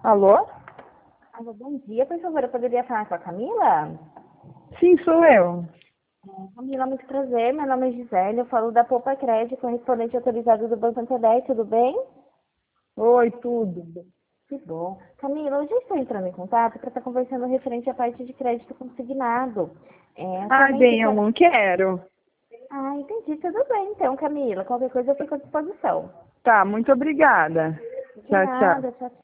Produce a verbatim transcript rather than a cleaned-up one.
Alô? Alô, bom dia, por favor, eu poderia falar com a Camila? Sim, sou eu. Camila, muito prazer, meu nome é Gisele, eu falo da Poupa Crédito, correspondente autorizado do Banco Santander, tudo bem? Oi, tudo. Que bom. Camila, hoje eu estou entrando em contato para estar conversando referente à parte de crédito consignado. É, Ai, atualmente, bem, eu tá... não quero. Ah, entendi, tudo bem, então, Camila, qualquer coisa eu fico à disposição. Tá, muito obrigada. De Tchau, tchau. nada, tchau, tchau.